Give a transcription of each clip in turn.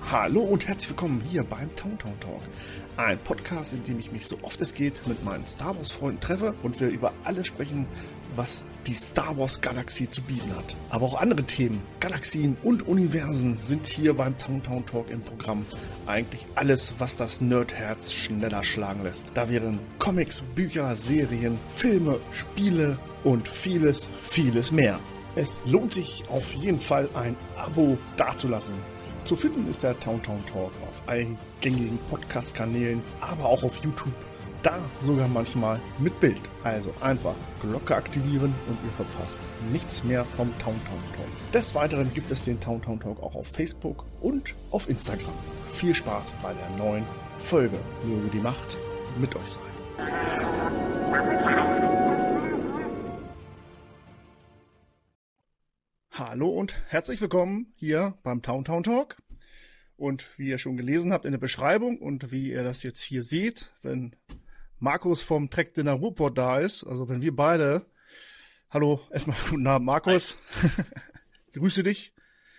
Hallo und herzlich willkommen hier beim Towntown Talk. Ein Podcast, in dem ich mich so oft es geht mit meinen Star Wars Freunden treffe und wir über alles sprechen, was die Star Wars Galaxie zu bieten hat. Aber auch andere Themen, Galaxien und Universen sind hier beim Towntown Talk im Programm. Eigentlich alles, was das Nerdherz schneller schlagen lässt. Da wären Comics, Bücher, Serien, Filme, Spiele und vieles, vieles mehr. Es lohnt sich auf jeden Fall ein Abo dazulassen. Zu finden ist der Towntown Talk auf allen gängigen Podcast-Kanälen, aber auch auf YouTube. Da sogar manchmal mit Bild. Also einfach Glocke aktivieren und ihr verpasst nichts mehr vom Towntown Talk. Des Weiteren gibt es den Towntown Talk auch auf Facebook und auf Instagram. Viel Spaß bei der neuen Folge. Möge die Macht mit euch sein. Hallo und herzlich willkommen hier beim Towntown Talk. Und wie ihr schon gelesen habt in der Beschreibung und wie ihr das jetzt hier seht, wenn Markus vom Trek Dinner Ruhrpott da ist, also wenn wir beide, hallo, erstmal guten Abend Markus, grüße dich.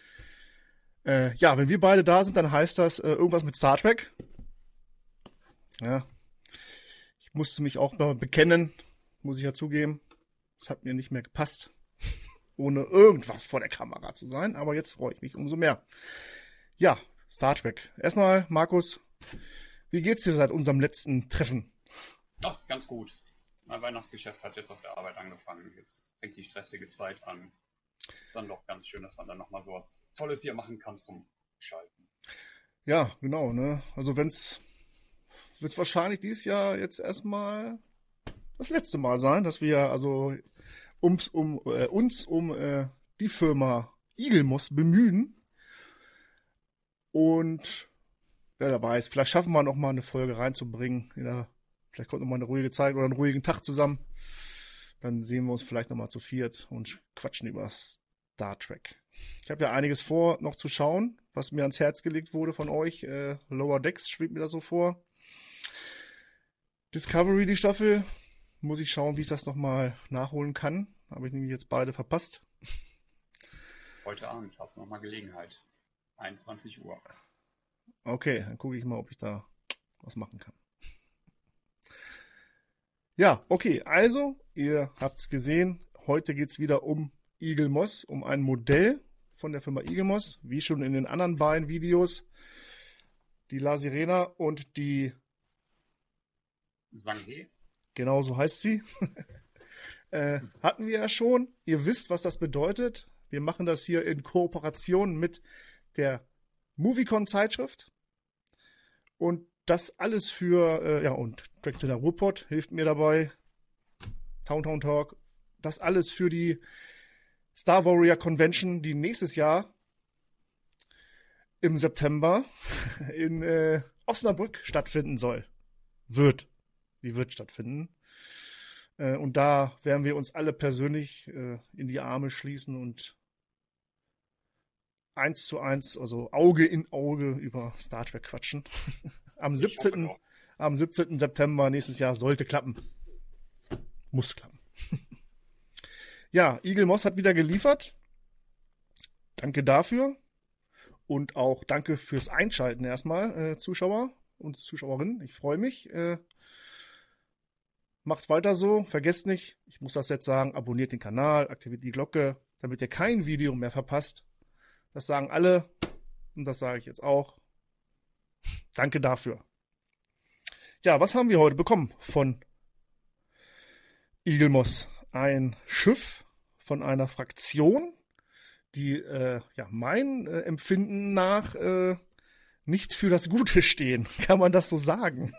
Wenn wir beide da sind, dann heißt das irgendwas mit Star Trek. Ja, ich musste mich auch mal bekennen, muss ich ja zugeben, es hat mir nicht mehr gepasst, ohne irgendwas vor der Kamera zu sein, aber jetzt freue ich mich umso mehr. Ja, Star Trek. Erstmal, Markus, wie geht's dir seit unserem letzten Treffen? Doch, ganz gut. Mein Weihnachtsgeschäft hat jetzt auf der Arbeit angefangen. Jetzt fängt die stressige Zeit an. Ist dann doch ganz schön, dass man dann nochmal sowas Tolles hier machen kann zum Schalten. Ja, genau, ne? Also wird's wahrscheinlich dieses Jahr jetzt erstmal das letzte Mal sein, dass wir also uns um die Firma Eaglemoss bemühen. Und wer weiß, vielleicht schaffen wir noch mal eine Folge reinzubringen. Vielleicht kommt noch mal eine ruhige Zeit oder einen ruhigen Tag zusammen. Dann sehen wir uns vielleicht noch mal zu viert und quatschen über Star Trek. Ich habe ja einiges vor, noch zu schauen, was mir ans Herz gelegt wurde von euch. Lower Decks schwebt mir da so vor. Discovery, die Staffel. Muss ich schauen, wie ich das noch mal nachholen kann. Habe ich nämlich jetzt beide verpasst. Heute Abend hast du noch mal Gelegenheit. 21 Uhr. Okay, dann gucke ich mal, ob ich da was machen kann. Ja, okay, also, ihr habt es gesehen, heute geht es wieder um Eaglemoss, um ein Modell von der Firma Eaglemoss, wie schon in den anderen beiden Videos. Die La Sirena und die Sanghe. Genau so heißt sie. Hatten wir ja schon. Ihr wisst, was das bedeutet. Wir machen das hier in Kooperation mit der Moviecon-Zeitschrift. Und das alles für, und Trek Dinner Ruhrpott hilft mir dabei. Towntown Talk. Das alles für die Star Warrior Convention, die nächstes Jahr im September in Osnabrück stattfinden soll. Sie wird stattfinden. Und da werden wir uns alle persönlich in die Arme schließen und 1:1, also Auge in Auge über Star Trek quatschen. Am 17. September nächstes Jahr sollte klappen. Muss klappen. Ja, Eaglemoss hat wieder geliefert. Danke dafür. Und auch danke fürs Einschalten erstmal, Zuschauer und Zuschauerinnen. Ich freue mich. Macht weiter so. Vergesst nicht, ich muss das jetzt sagen, abonniert den Kanal, aktiviert die Glocke, damit ihr kein Video mehr verpasst. Das sagen alle und das sage ich jetzt auch. Danke dafür. Ja, was haben wir heute bekommen von Eaglemoss? Ein Schiff von einer Fraktion, die mein Empfinden nach nicht für das Gute stehen. Kann man das so sagen?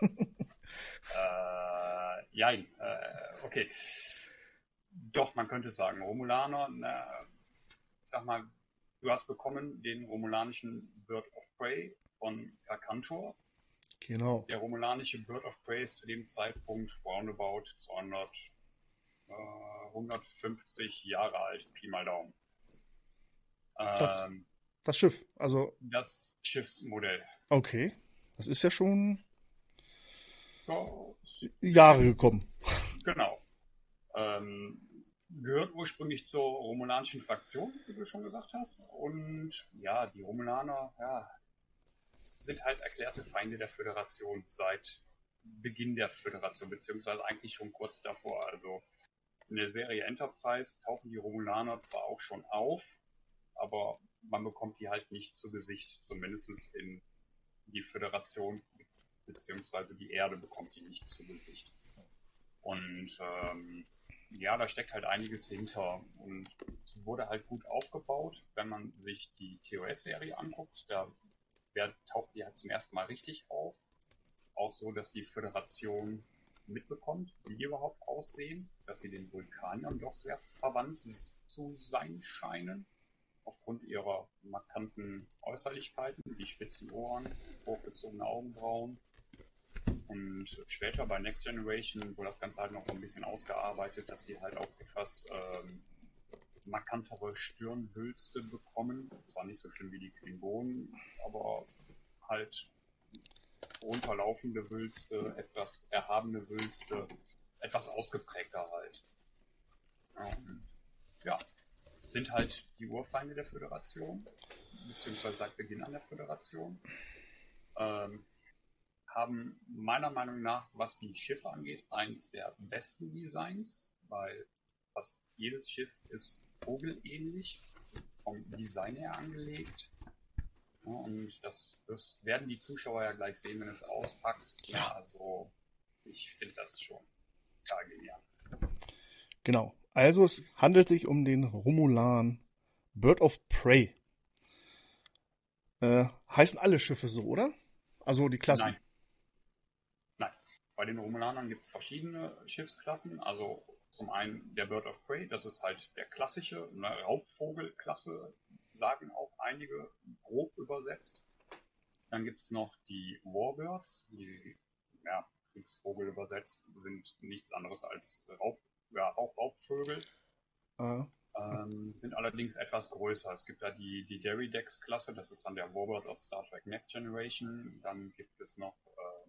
Jein. Okay. Doch, man könnte sagen, Romulaner, sag mal, du hast bekommen den romulanischen Bird of Prey von Carcantor. Genau. Der romulanische Bird of Prey ist zu dem Zeitpunkt roundabout 150 Jahre alt, Pi mal Daumen. Das Schiff, also... Das Schiffsmodell. Okay, das ist ja schon so, Jahre gekommen. Genau. Gehört ursprünglich zur romulanischen Fraktion, wie du schon gesagt hast. Und ja, die Romulaner, sind halt erklärte Feinde der Föderation seit Beginn der Föderation, beziehungsweise eigentlich schon kurz davor. Also in der Serie Enterprise tauchen die Romulaner zwar auch schon auf, aber man bekommt die halt nicht zu Gesicht, zumindest in die Föderation, beziehungsweise die Erde bekommt die nicht zu Gesicht. Und ja, da steckt halt einiges hinter und wurde halt gut aufgebaut, wenn man sich die TOS-Serie anguckt. Da taucht die halt zum ersten Mal richtig auf. Auch so, dass die Föderation mitbekommt, wie die überhaupt aussehen, dass sie den Vulkaniern doch sehr verwandt zu sein scheinen, aufgrund ihrer markanten Äußerlichkeiten, wie spitzen Ohren, hochgezogene Augenbrauen. Und später bei Next Generation wurde das Ganze halt noch so ein bisschen ausgearbeitet, dass sie halt auch etwas markantere Stirnwülste bekommen. Zwar nicht so schlimm wie die Klingonen, aber halt runterlaufende Wülste, etwas erhabene Wülste, etwas ausgeprägter halt. Ja, sind halt die Urfeinde der Föderation, beziehungsweise seit Beginn an der Föderation. Haben meiner Meinung nach, was die Schiffe angeht, eins der besten Designs, weil fast jedes Schiff ist vogelähnlich, vom Design her angelegt. Ja, und das werden die Zuschauer ja gleich sehen, wenn du es auspackst. Ja, also ich finde das schon total genial. Genau. Also es handelt sich um den Romulan Bird of Prey. Heißen alle Schiffe so, oder? Also die Klassen? Nein. Bei den Romulanern gibt es verschiedene Schiffsklassen. Also zum einen der Bird of Prey, das ist halt der klassische, Raubvogelklasse, sagen auch einige, grob übersetzt. Dann gibt es noch die Warbirds, die Kriegsvogel übersetzt, sind nichts anderes als Raubvögel. Sind allerdings etwas größer. Es gibt da die Deridex-Klasse, das ist dann der Warbird aus Star Trek Next Generation. Dann gibt es noch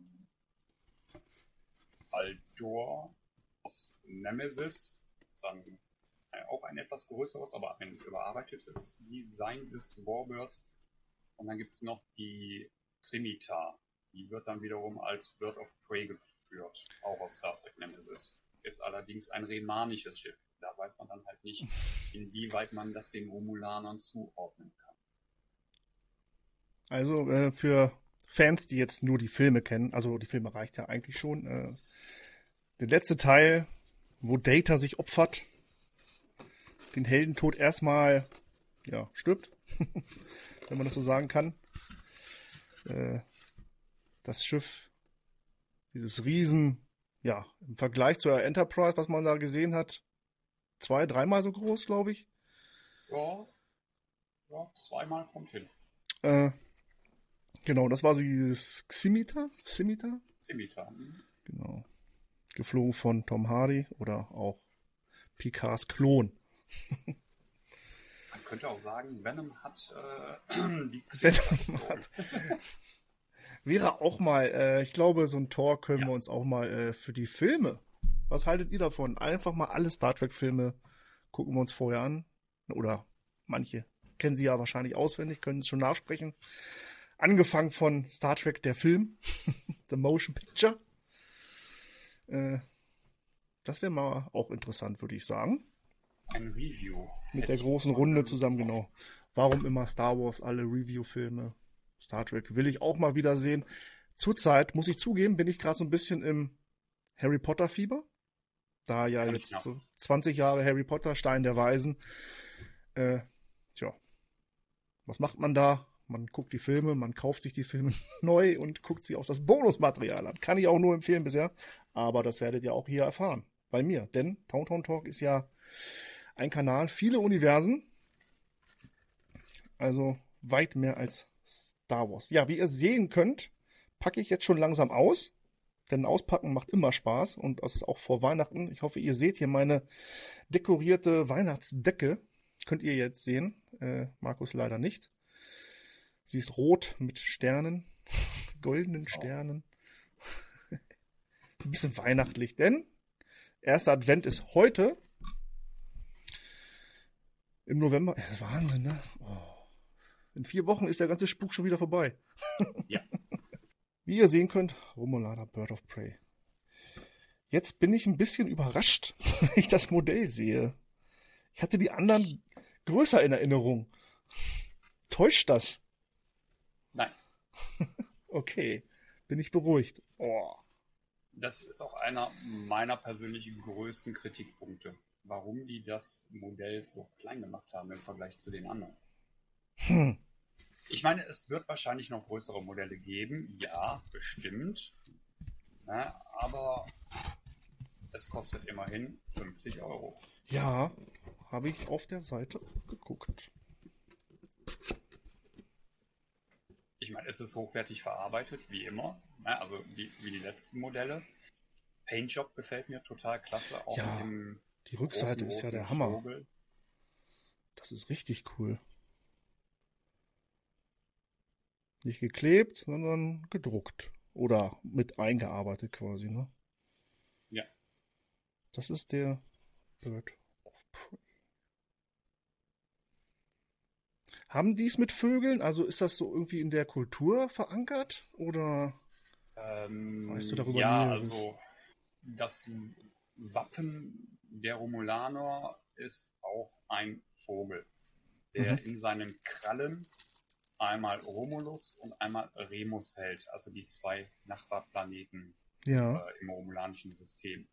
Aldor aus Nemesis, dann auch ein etwas größeres, aber ein überarbeitetes Design des Warbirds. Und dann gibt es noch die Scimitar. Die wird dann wiederum als Bird of Prey geführt, auch aus Star Trek Nemesis. Ist allerdings ein remanisches Schiff. Da weiß man dann halt nicht, inwieweit man das den Romulanern zuordnen kann. Also für Fans, die jetzt nur die Filme kennen, also die Filme reicht ja eigentlich schon, der letzte Teil, wo Data sich opfert, den Heldentod erstmal stirbt, wenn man das so sagen kann. Das Schiff, dieses Riesen, im Vergleich zur Enterprise, was man da gesehen hat, 2-3-mal so groß, glaube ich. Ja, 2-mal kommt hin. Genau, das war dieses Scimitar? Scimitar. Genau. Geflogen von Tom Hardy oder auch Picards Klon. Man könnte auch sagen, Venom hat die Venom hat. Wäre auch mal, ich glaube, so ein Tor können wir uns auch mal für die Filme. Was haltet ihr davon? Einfach mal alle Star Trek-Filme gucken wir uns vorher an. Oder manche kennen sie ja wahrscheinlich auswendig, können es schon nachsprechen. Angefangen von Star Trek, der Film, The Motion Picture. Das wäre mal auch interessant, würde ich sagen. Ein Review. Mit der großen Runde zusammen, genau. Warum immer Star Wars, alle Review-Filme? Star Trek will ich auch mal wieder sehen. Zurzeit, muss ich zugeben, bin ich gerade so ein bisschen im Harry Potter-Fieber. Da ja jetzt so 20 Jahre Harry Potter, Stein der Weisen. Was macht man da? Man guckt die Filme, man kauft sich die Filme neu und guckt sich auch das Bonusmaterial an. Kann ich auch nur empfehlen bisher. Aber das werdet ihr auch hier erfahren. Bei mir. Denn Towntown Talk ist ja ein Kanal, viele Universen. Also weit mehr als Star Wars. Ja, wie ihr sehen könnt, packe ich jetzt schon langsam aus. Denn Auspacken macht immer Spaß. Und das ist auch vor Weihnachten. Ich hoffe, ihr seht hier meine dekorierte Weihnachtsdecke. Könnt ihr jetzt sehen. Markus leider nicht. Sie ist rot mit Sternen, goldenen Sternen. Ein bisschen weihnachtlich, denn erster Advent ist heute. Im November. Wahnsinn, ne? Oh. In 4 Wochen ist der ganze Spuk schon wieder vorbei. Ja. Wie ihr sehen könnt, Romulaner Bird of Prey. Jetzt bin ich ein bisschen überrascht, wenn ich das Modell sehe. Ich hatte die anderen größer in Erinnerung. Täuscht das? Nein. Okay, bin ich beruhigt. Oh. Das ist auch einer meiner persönlichen größten Kritikpunkte. Warum die das Modell so klein gemacht haben im Vergleich zu den anderen. Ich meine, es wird wahrscheinlich noch größere Modelle geben. Ja, bestimmt. Na, aber es kostet immerhin 50 €. Ja, habe ich auf der Seite geguckt. Ich meine, es ist hochwertig verarbeitet, wie immer. Na, also wie die letzten Modelle. Paintjob gefällt mir total klasse. Auch Ja, mit dem die Rückseite ist ja der Hammer. Vogel. Das ist richtig cool. Nicht geklebt, sondern gedruckt. Oder mit eingearbeitet quasi, ne? Ja. Das ist der Bird of Prey. Haben die es mit Vögeln? Also ist das so irgendwie in der Kultur verankert? Oder weißt du darüber ja, Näheres? also das Wappen der Romulaner ist auch ein Vogel, der in seinen Krallen einmal Romulus und einmal Remus hält, also die 2 Nachbarplaneten Ja, im romulanischen System.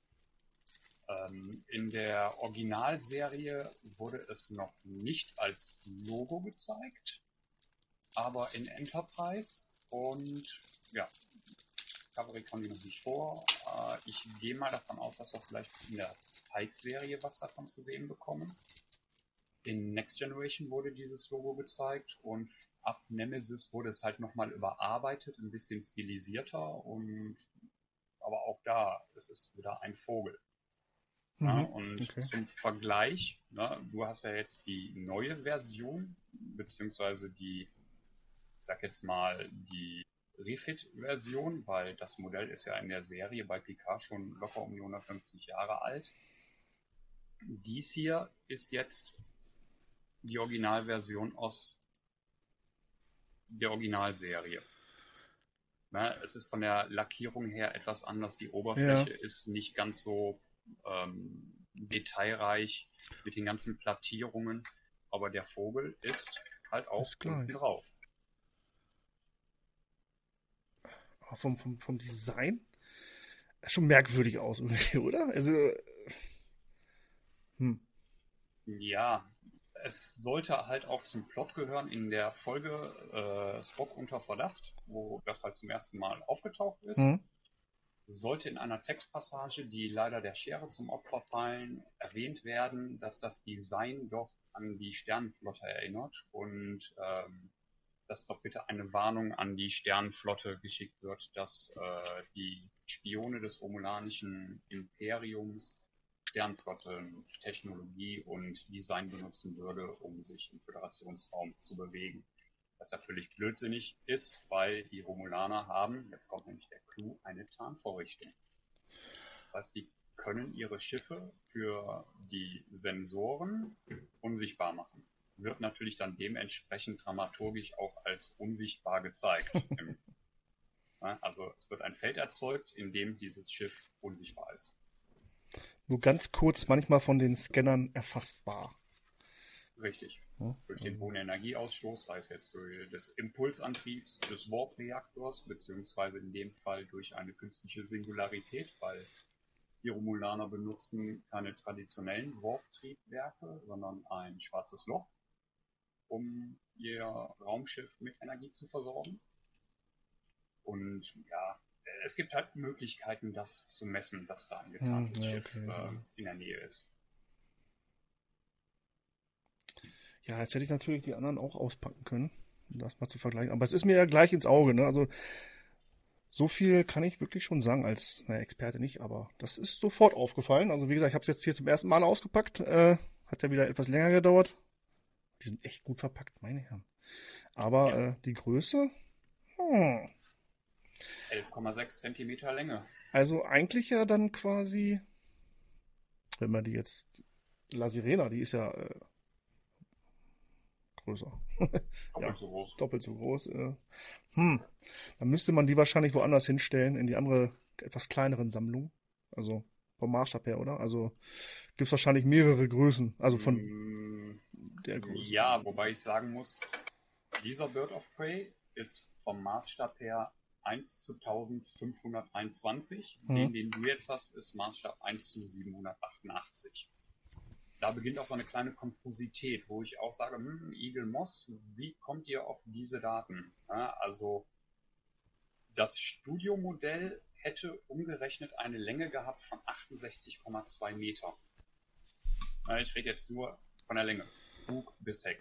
In der Originalserie wurde es noch nicht als Logo gezeigt, aber in Enterprise und ja, Discovery kam die noch nicht vor. Ich gehe mal davon aus, dass wir vielleicht in der Pike-Serie was davon zu sehen bekommen. In Next Generation wurde dieses Logo gezeigt und ab Nemesis wurde es halt nochmal überarbeitet, ein bisschen stilisierter aber auch da, es ist wieder ein Vogel. Ja, und okay. zum Vergleich, du hast ja jetzt die neue Version, beziehungsweise ich sag jetzt mal, die Refit-Version, weil das Modell ist ja in der Serie bei Picard schon locker um die 150 Jahre alt. Dies hier ist jetzt die Originalversion aus der Originalserie. Es ist von der Lackierung her etwas anders. Die Oberfläche ist nicht ganz so detailreich mit den ganzen Plattierungen, aber der Vogel ist halt auch unten drauf. Vom Design schon merkwürdig aus, oder? Also, Ja, es sollte halt auch zum Plot gehören in der Folge Spock unter Verdacht, wo das halt zum ersten Mal aufgetaucht ist. Sollte in einer Textpassage, die leider der Schere zum Opfer fallen, erwähnt werden, dass das Design doch an die Sternenflotte erinnert und dass doch bitte eine Warnung an die Sternenflotte geschickt wird, dass die Spione des romulanischen Imperiums Sternflotten-Technologie und Design benutzen würde, um sich im Föderationsraum zu bewegen. Was ja völlig blödsinnig ist, weil die Romulaner haben, jetzt kommt nämlich der Clou, eine Tarnvorrichtung. Das heißt, die können ihre Schiffe für die Sensoren unsichtbar machen. Wird natürlich dann dementsprechend dramaturgisch auch als unsichtbar gezeigt. Also es wird ein Feld erzeugt, in dem dieses Schiff unsichtbar ist. Nur ganz kurz manchmal von den Scannern erfassbar. Richtig. Durch den hohen Energieausstoß, sei es jetzt durch des Impulsantriebs des Warp-Reaktors, beziehungsweise in dem Fall durch eine künstliche Singularität, weil die Romulaner benutzen keine traditionellen Warp-Triebwerke, sondern ein schwarzes Loch, um ihr Raumschiff mit Energie zu versorgen. Und ja, es gibt halt Möglichkeiten, das zu messen, dass da ein getarntes Schiff in der Nähe ist. Ja, jetzt hätte ich natürlich die anderen auch auspacken können, um das mal zu vergleichen. Aber es ist mir ja gleich ins Auge, ne? Also so viel kann ich wirklich schon sagen als Experte nicht, aber das ist sofort aufgefallen. Also wie gesagt, ich habe es jetzt hier zum ersten Mal ausgepackt. Hat ja wieder etwas länger gedauert. Die sind echt gut verpackt, meine Herren. Aber die Größe? 11,6 Zentimeter Länge. Also eigentlich ja dann quasi, wenn man die jetzt, La Sirena, die ist ja größer. Doppelt so groß. Doppelt so groß. Dann müsste man die wahrscheinlich woanders hinstellen, in die andere, etwas kleineren Sammlung. Also vom Maßstab her, oder? Also gibt es wahrscheinlich mehrere Größen, also von der Größe. Ja, wobei ich sagen muss, dieser Bird of Prey ist vom Maßstab her 1 zu 1521. Den du jetzt hast, ist Maßstab 1 zu 788. Da beginnt auch so eine kleine Komposität, wo ich auch sage, Eagle Moss, wie kommt ihr auf diese Daten? Ja, also das Studiomodell hätte umgerechnet eine Länge gehabt von 68,2 Meter. Ja, ich rede jetzt nur von der Länge, Bug bis Heck.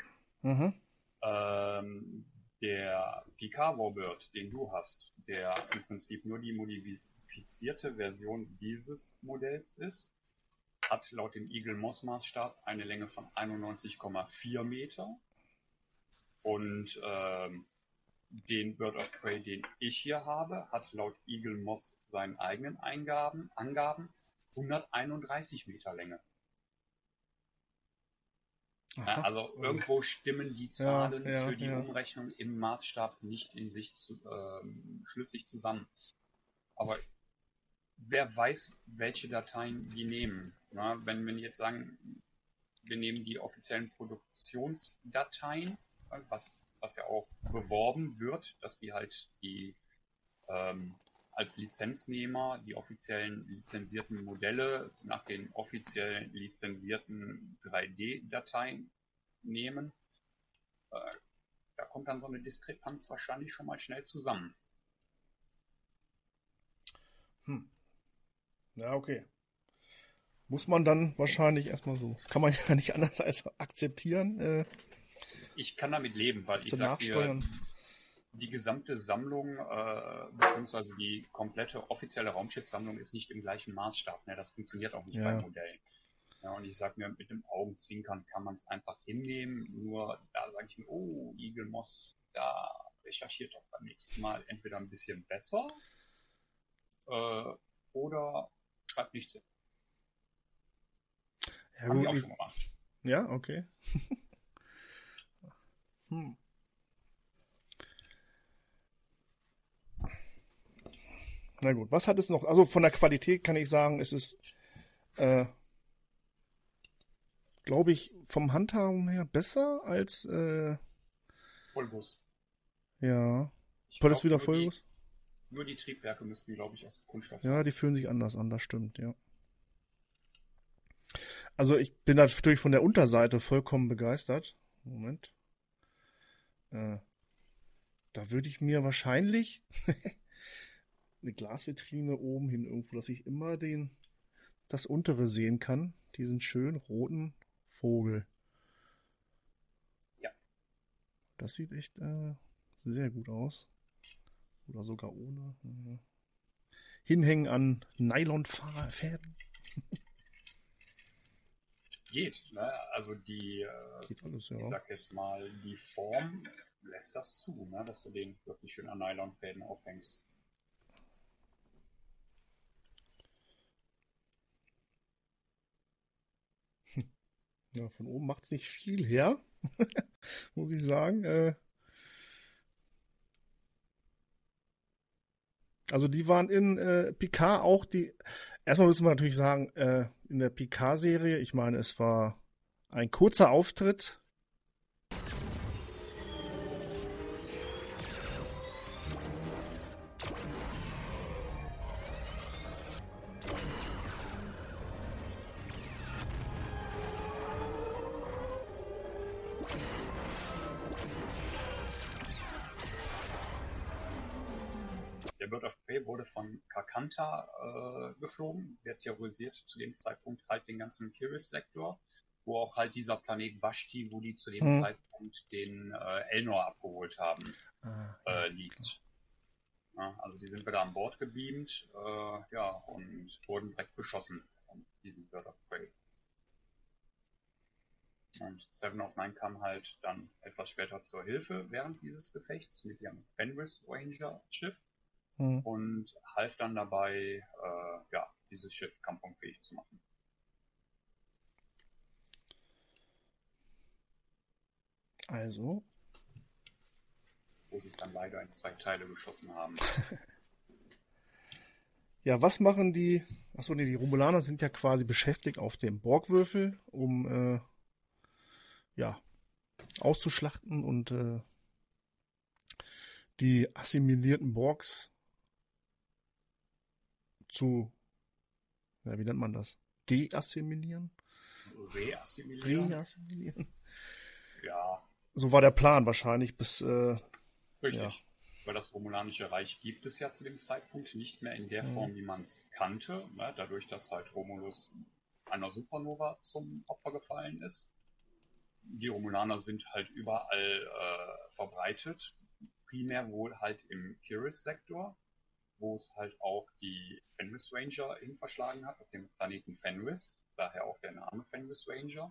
Der Picard Warbird, den du hast, der im Prinzip nur die modifizierte Version dieses Modells ist, hat laut dem Eagle Moss Maßstab eine Länge von 91,4 Meter. Und den Bird of Prey, den ich hier habe, hat laut Eagle Moss seinen eigenen Angaben 131 Meter Länge. Ja, also irgendwo stimmen die Zahlen für die Umrechnung im Maßstab nicht in sich schlüssig zusammen. Aber wer weiß, welche Dateien die nehmen. Na, wenn wir jetzt sagen, wir nehmen die offiziellen Produktionsdateien, was ja auch beworben wird, dass die halt die als Lizenznehmer die offiziellen lizenzierten Modelle nach den offiziellen lizenzierten 3D-Dateien nehmen, da kommt dann so eine Diskrepanz wahrscheinlich schon mal schnell zusammen. Ja, okay. Muss man dann wahrscheinlich erstmal so. Kann man ja nicht anders als akzeptieren. Ich kann damit leben, weil ich sag dir, die gesamte Sammlung, beziehungsweise die komplette offizielle Raumschiffsammlung ist nicht im gleichen Maßstab. Ne? Das funktioniert auch nicht bei Modellen. Ja, und ich sag mir, mit dem Augenzwinkern kann man es einfach hinnehmen. Nur da sage ich mir, oh, Eagle Moss, da recherchiert doch beim nächsten Mal entweder ein bisschen besser oder schreibt nichts hin. Ja, gut. Auch schon mal. Ja, okay. Na gut, was hat es noch? Also von der Qualität kann ich sagen, es ist, glaube ich, vom Handhaben her besser als Vollguss. Ja. War das wieder Vollguss? Nur die Triebwerke müssten, glaube ich, aus Kunststoff sein. Ja, die fühlen sich anders an, das stimmt, ja. Also ich bin natürlich von der Unterseite vollkommen begeistert. Moment. Da würde ich mir wahrscheinlich eine Glasvitrine oben hin irgendwo, dass ich immer das untere sehen kann. Diesen schönen roten Vogel. Ja. Das sieht echt sehr gut aus. Oder sogar ohne. Hinhängen an Nylonfäden. Geht, ne? Also die, geht alles, ja. Ich sag jetzt mal, die Form lässt das zu, ne? Dass du den wirklich schön an Nylonfäden aufhängst. Ja, von oben macht es nicht viel her, muss ich sagen. Also die waren in Picard auch erstmal müssen wir natürlich sagen, in der Picard-Serie, ich meine, es war ein kurzer Auftritt. Der Bird of Prey wurde von Carcanta geflogen, der terrorisiert zu dem Zeitpunkt halt den ganzen Kiris-Sektor, wo auch halt dieser Planet Vashti, wo die zu dem Zeitpunkt den Elnor abgeholt haben, liegt. Ja, also die sind wieder an Bord gebeamt, und wurden direkt beschossen von diesem Bird of Prey. Und Seven of Nine kam halt dann etwas später zur Hilfe während dieses Gefechts mit ihrem Fenris Ranger Schiff. Und half dann dabei, dieses Schiff kampfunfähig zu machen. Also. Wo sie es dann leider in 2 Teile geschossen haben. Ja, was machen die? Achso, nee, die Romulaner sind ja quasi beschäftigt auf dem Borgwürfel, um auszuschlachten und die assimilierten Borgs zu, wie nennt man das? Deassimilieren? Reassimilieren? Ja. So war der Plan wahrscheinlich bis... Richtig. Ja. Weil das Romulanische Reich gibt es ja zu dem Zeitpunkt nicht mehr in der Form, wie man es kannte, ne? Dadurch, dass halt Romulus einer Supernova zum Opfer gefallen ist. Die Romulaner sind halt überall verbreitet, primär wohl halt im Pyrrhus-Sektor, wo es halt auch die Fenris Ranger hin verschlagen hat, auf dem Planeten Fenris, daher auch der Name Fenris Ranger.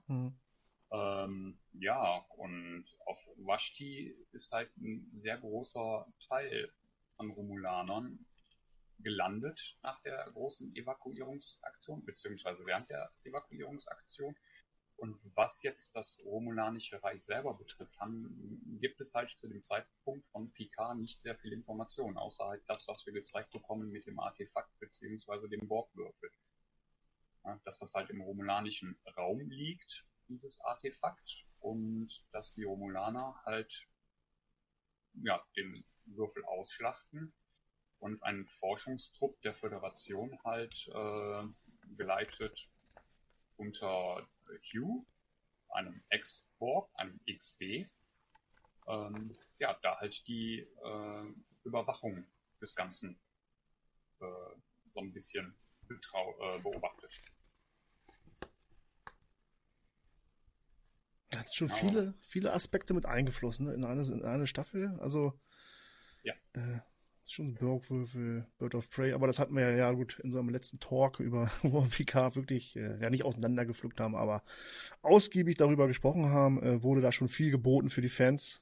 Und auf Vashti ist halt ein sehr großer Teil an Romulanern gelandet nach der großen Evakuierungsaktion, beziehungsweise während der Evakuierungsaktion. Und was jetzt das Romulanische Reich selber betrifft, gibt es halt zu dem Zeitpunkt von Picard nicht sehr viel Informationen, außer halt das, was wir gezeigt bekommen mit dem Artefakt beziehungsweise dem Borgwürfel. Ja, dass das halt im romulanischen Raum liegt, dieses Artefakt, und dass die Romulaner halt den Würfel ausschlachten und einen Forschungstrupp der Föderation halt geleitet unter Hugh, einem Ex-Borg, einem XB, da halt die Überwachung des Ganzen so ein bisschen beobachtet. Da hat schon viele Aspekte mit eingeflossen, ne? in eine Staffel. Also schon Borgwürfel, Bird of Prey, aber das hatten wir ja gut in so einem letzten Talk über wo wir Picard wirklich nicht auseinandergepflückt haben, aber ausgiebig darüber gesprochen haben, wurde da schon viel geboten für die Fans,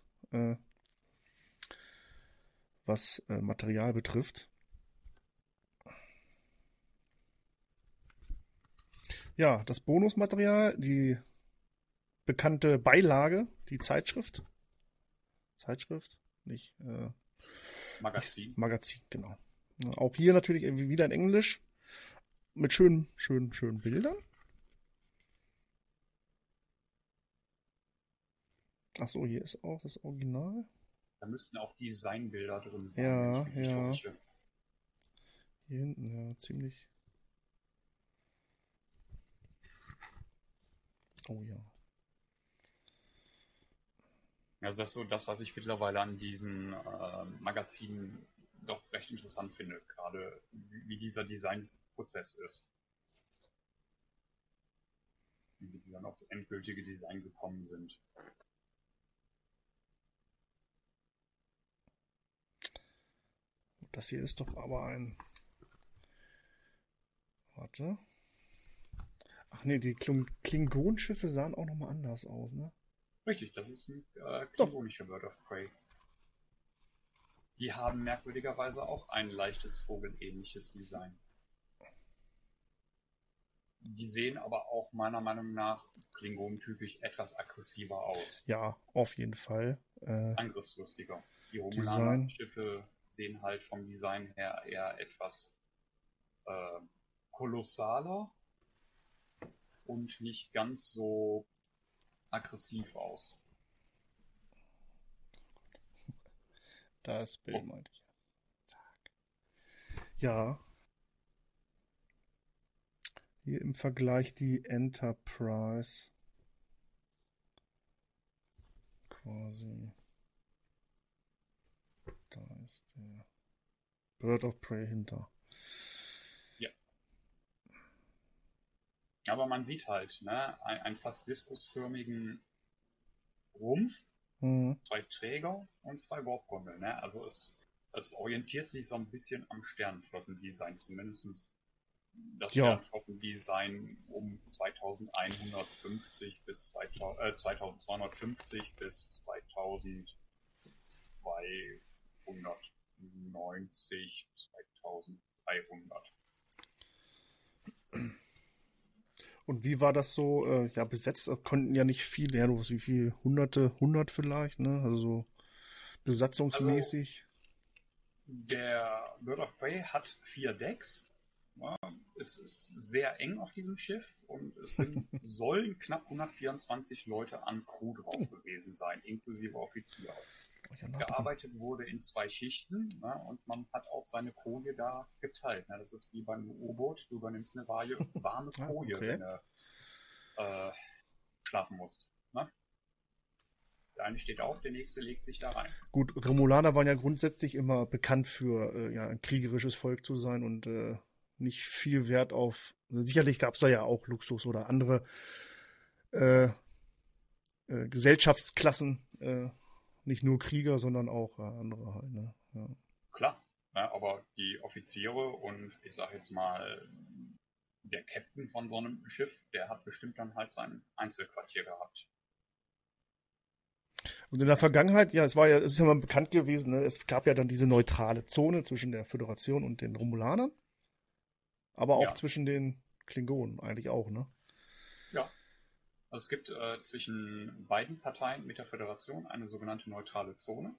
was Material betrifft. Ja, das Bonusmaterial, die bekannte Beilage, die Zeitschrift, nicht Magazin, genau. Auch hier natürlich wieder in Englisch mit schönen Bildern. Achso, hier ist auch das Original. Da müssten auch Designbilder drin sein. Ja. Hier hinten, ziemlich. Oh ja. Also das ist so das, was ich mittlerweile an diesen Magazinen doch recht interessant finde, gerade wie dieser Designprozess ist. Wie die dann aufs endgültige Design gekommen sind. Das hier ist doch aber ein... Warte. Ach nee, die Klingonenschiffe sahen auch nochmal anders aus, ne? Richtig, das ist ein klingonischer Bird of Prey. Die haben merkwürdigerweise auch ein leichtes vogelähnliches Design. Die sehen aber auch meiner Meinung nach klingonentypisch etwas aggressiver aus. Ja, auf jeden Fall. Angriffslustiger. Die Romulaner-Schiffe sehen halt vom Design her eher etwas kolossaler und nicht ganz so aggressiv aus. Das Bild meinte ich. Zack. Ja. Hier im Vergleich die Enterprise. Quasi. Da ist der Bird of Prey hinter. Ja. Aber man sieht halt, ne, einen fast diskusförmigen Rumpf, 2 Träger und 2 Warp-Gondeln. Ne? Also es orientiert sich so ein bisschen am Sternenflottendesign, zumindest das Sternenflottendesigin um 2150 bis 2250 bis 2290, 2300. Und wie war das so, besetzt? Konnten ja nicht viele, ja, wie viel? 100 vielleicht, ne? Also so besatzungsmäßig. Der Bird of Prey hat 4 Decks. Ja, es ist sehr eng auf diesem Schiff und sollen knapp 124 Leute an Crew drauf gewesen sein, inklusive Offiziere. Gearbeitet wurde in 2 Schichten, ne, und man hat auch seine Koje da geteilt. Ne. Das ist wie beim U-Boot, du übernimmst eine warme Koje, wenn du schlafen musst. Ne. Der eine steht auf, der nächste legt sich da rein. Gut, Romulaner waren ja grundsätzlich immer bekannt für ein kriegerisches Volk zu sein und nicht viel Wert auf. Also sicherlich gab es da ja auch Luxus oder andere Gesellschaftsklassen, nicht nur Krieger, sondern auch andere halt. Ne? Ja. Klar, ja, aber die Offiziere und ich sag jetzt mal der Captain von so einem Schiff, der hat bestimmt dann halt sein Einzelquartier gehabt. Und in der Vergangenheit, es ist ja mal bekannt gewesen, ne? Es gab ja dann diese neutrale Zone zwischen der Föderation und den Romulanern, aber auch zwischen den Klingonen eigentlich auch, ne? Ja. Also es gibt zwischen beiden Parteien mit der Föderation eine sogenannte neutrale Zone.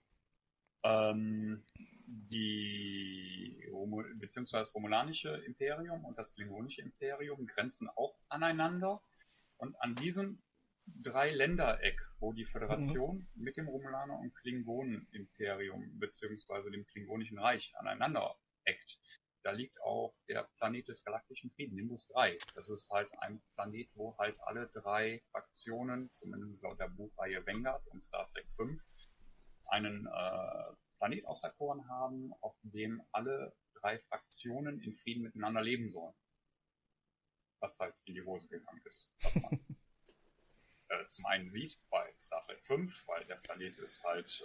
Beziehungsweise das romulanische Imperium und das klingonische Imperium grenzen auch aneinander. Und an diesem 3-Ländereck, wo die Föderation mit dem Romulaner- und Klingonen-Imperium beziehungsweise dem Klingonischen Reich aneinander eckt, da liegt auch der Planet des galaktischen Friedens, Nimbus 3. Das ist halt ein Planet, wo halt alle 3 Fraktionen, zumindest laut der Buchreihe Vanguard und Star Trek 5, einen Planet auserkoren haben, auf dem alle 3 Fraktionen in Frieden miteinander leben sollen. Was halt in die Hose gegangen ist. Was man zum einen sieht bei Star Trek 5, weil der Planet ist halt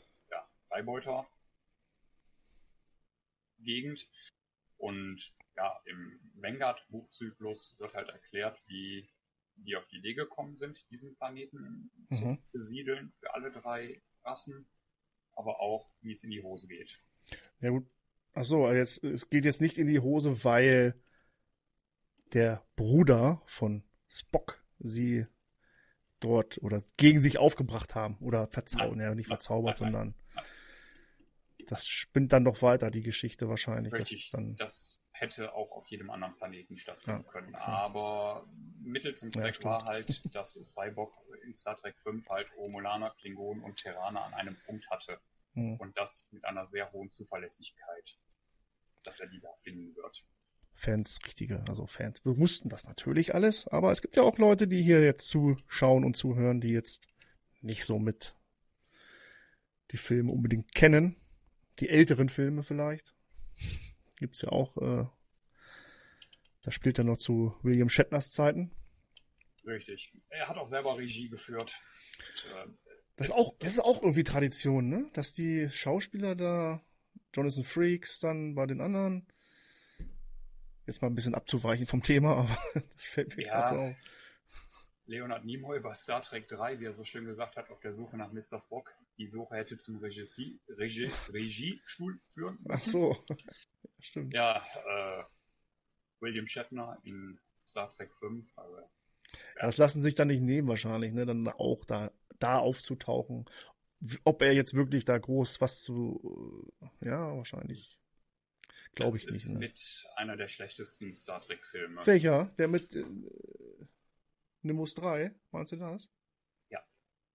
Freibeuter-Gegend. Und ja, im Vanguard-Buchzyklus wird halt erklärt, wie die auf die Idee gekommen sind, diesen Planeten zu besiedeln für alle 3 Rassen, aber auch, wie es in die Hose geht. Ja gut. Achso, es geht jetzt nicht in die Hose, weil der Bruder von Spock sie dort oder gegen sich aufgebracht haben oder verzaubert, sondern das spinnt dann doch weiter, die Geschichte wahrscheinlich. Richtig, das hätte auch auf jedem anderen Planeten stattfinden können. Aber Mittel zum Zweck war halt, dass Cyborg in Star Trek 5 halt Romulaner, Klingonen und Terraner an einem Punkt hatte. Und das mit einer sehr hohen Zuverlässigkeit, dass er die da finden wird. Fans, wir wussten das natürlich alles, aber es gibt ja auch Leute, die hier jetzt zuschauen und zuhören, die jetzt nicht so mit die Filme unbedingt kennen. Die älteren Filme vielleicht. Gibt's ja auch, das spielt ja noch zu William Shatners Zeiten. Richtig. Er hat auch selber Regie geführt. Das ist auch irgendwie Tradition, ne? Dass die Schauspieler da, Jonathan Frakes dann bei den anderen, jetzt mal ein bisschen abzuweichen vom Thema, aber das fällt mir gerade so auf. Leonard Nimoy bei Star Trek 3, wie er so schön gesagt hat, auf der Suche nach Mr. Spock. Die Suche hätte zum Regiestuhl führen müssen. Ach so, stimmt. Ja, William Shatner in Star Trek 5. Also, das lassen sich dann nicht nehmen wahrscheinlich, ne? Dann auch da aufzutauchen. Ob er jetzt wirklich da groß was wahrscheinlich. Glaube ich nicht. Das ist mit einer der schlechtesten Star Trek-Filme. Welcher? Der mit Nimbus 3? Meinst du das? Ja.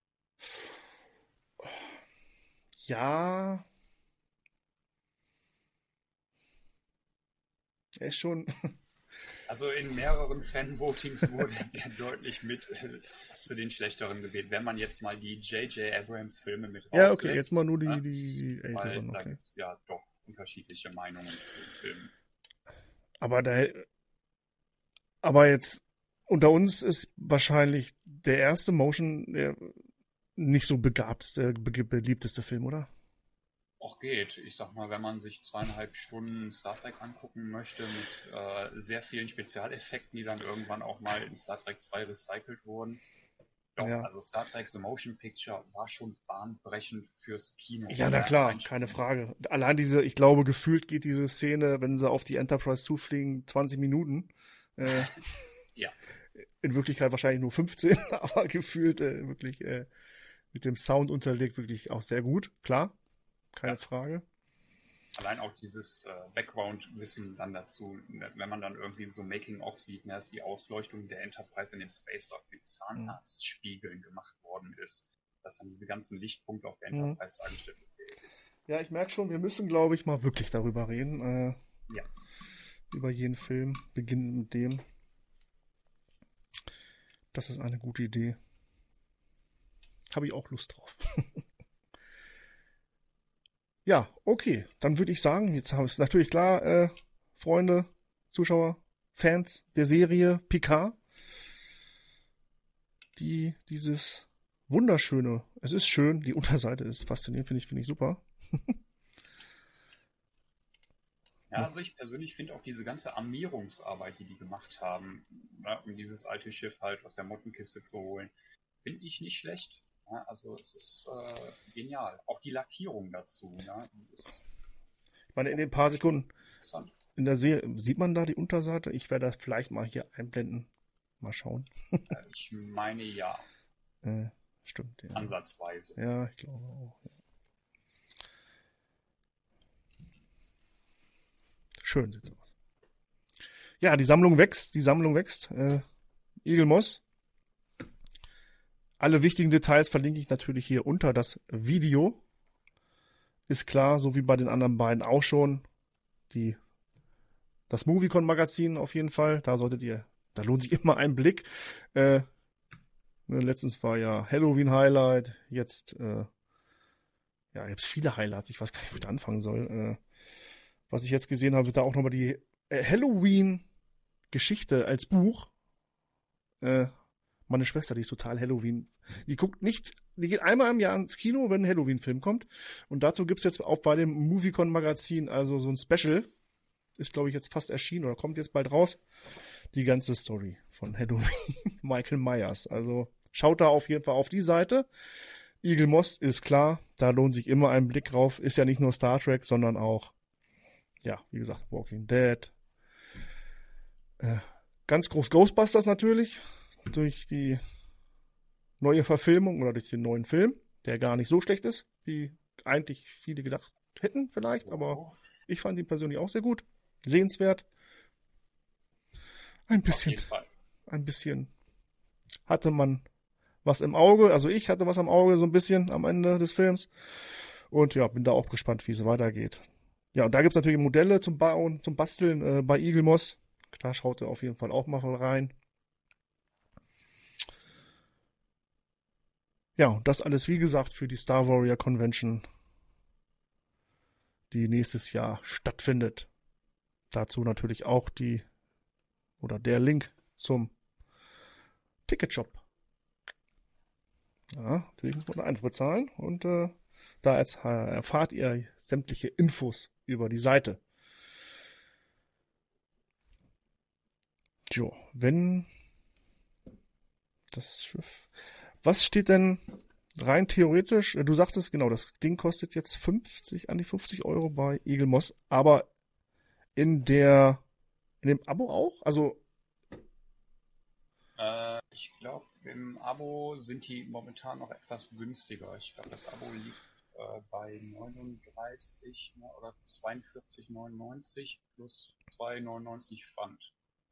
Ja. Er ist schon. Also in mehreren Fan-Votings wurde er deutlich mit zu den schlechteren gewählt, wenn man jetzt mal die J.J. Abrams-Filme mit rauslässt. Ja, okay, jetzt mal nur die älteren. Da gibt es ja doch unterschiedliche Meinungen zu den Filmen. Aber jetzt unter uns ist wahrscheinlich der erste Motion der nicht so beliebteste Film, oder? Auch geht. Ich sag mal, wenn man sich 2,5 Stunden Star Trek angucken möchte mit sehr vielen Spezialeffekten, die dann irgendwann auch mal in Star Trek 2 recycelt wurden. Doch, also Star Trek The Motion Picture war schon bahnbrechend fürs Kino. Ja, na klar, keine Frage. Allein ich glaube, gefühlt geht diese Szene, wenn sie auf die Enterprise zufliegen, 20 Minuten. Ja. In Wirklichkeit wahrscheinlich nur 15, aber gefühlt wirklich mit dem Sound unterlegt, wirklich auch sehr gut. Klar, keine Frage. Allein auch dieses Background-Wissen dann dazu, wenn man dann irgendwie so Making-of sieht, dass die Ausleuchtung der Enterprise in dem Space Dock mit Zahnarztspiegeln gemacht worden ist, dass dann diese ganzen Lichtpunkte auf der Enterprise dargestellt werden. Ja, ich merke schon, wir müssen, glaube ich, mal wirklich darüber reden. Über jeden Film, beginnen mit dem. Das ist eine gute Idee. Habe ich auch Lust drauf. Ja, okay. Dann würde ich sagen, jetzt haben es natürlich klar, Freunde, Zuschauer, Fans der Serie Picard, die dieses wunderschöne, es ist schön, die Unterseite ist faszinierend, finde ich super. Ja, also ich persönlich finde auch diese ganze Armierungsarbeit, die gemacht haben, um dieses alte Schiff halt aus der Mottenkiste zu holen, finde ich nicht schlecht. Ja, also es ist genial. Auch die Lackierung dazu. Ja, ich meine, in den paar Sekunden in der Serie, sieht man da die Unterseite? Ich werde das vielleicht mal hier einblenden. Mal schauen. Ich meine ja. Stimmt, ja. Ansatzweise. Ja, ich glaube auch. Ja. Schön sieht's aus. Ja, die Sammlung wächst. Eagle Moss. Alle wichtigen Details verlinke ich natürlich hier unter das Video. Ist klar, so wie bei den anderen beiden auch schon. Das Moviecon-Magazin auf jeden Fall. Da lohnt sich immer ein Blick. Letztens war ja Halloween-Highlight. Jetzt gibt's viele Highlights. Ich weiß gar nicht, wo ich da anfangen soll. Was ich jetzt gesehen habe, wird da auch nochmal die Halloween-Geschichte als Buch. Meine Schwester, die ist total Halloween. Die geht einmal im Jahr ins Kino, wenn ein Halloween-Film kommt. Und dazu gibt's jetzt auch bei dem Moviecon-Magazin also so ein Special. Ist, glaube ich, jetzt fast erschienen oder kommt jetzt bald raus. Die ganze Story von Halloween. Michael Myers. Also schaut da auf jeden Fall auf die Seite. Eagle Moss ist klar. Da lohnt sich immer ein Blick drauf. Ist ja nicht nur Star Trek, sondern auch, ja, wie gesagt, Walking Dead. Ganz groß Ghostbusters natürlich. Durch die neue Verfilmung oder durch den neuen Film, der gar nicht so schlecht ist, wie eigentlich viele gedacht hätten vielleicht, aber ich fand ihn persönlich auch sehr gut. Sehenswert. Ein bisschen hatte man was im Auge, also ich hatte was am Auge so ein bisschen am Ende des Films und ja, bin da auch gespannt, wie es weitergeht. Ja, und da gibt's natürlich Modelle zum Bauen, zum Basteln bei Eagle Moss. Da schaut ihr auf jeden Fall auch mal rein. Ja, und das alles, wie gesagt, für die Star Warrior Convention, die nächstes Jahr stattfindet. Dazu natürlich auch der Link zum Ticketshop. Ja, natürlich muss man Eintritt bezahlen und da erfahrt ihr sämtliche Infos über die Seite. Jo, wenn das Schiff... Was steht denn rein theoretisch? Du sagtest, genau, das Ding kostet jetzt an die 50 Euro bei Eagle Moss, aber in dem Abo auch? Also ich glaube, im Abo sind die momentan noch etwas günstiger. Ich glaube, das Abo liegt bei 39 oder 42,99 plus 2,99 Pfand.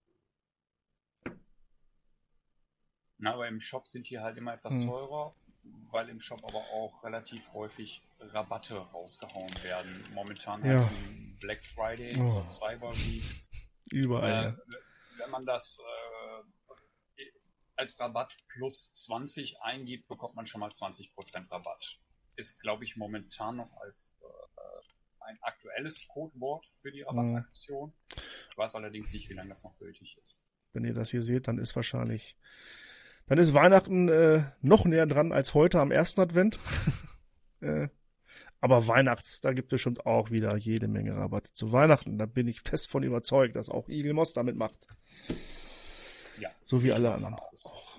Aber im Shop sind die halt immer etwas teurer, weil im Shop aber auch relativ häufig Rabatte rausgehauen werden. Momentan halt zum Black Friday, zur Cyber Week. Überall. Wenn man das als Rabatt plus 20 eingibt, bekommt man schon mal 20% Rabatt. Ist, glaube ich, momentan noch als ein aktuelles Codewort für die Rabattaktion. Ich weiß allerdings nicht, wie lange das noch gültig ist. Wenn ihr das hier seht, dann ist Weihnachten noch näher dran als heute am ersten Advent. Aber da gibt es bestimmt auch wieder jede Menge Rabatte zu Weihnachten. Da bin ich fest von überzeugt, dass auch Eagle Moss damit macht. Ja. So wie alle anderen auch.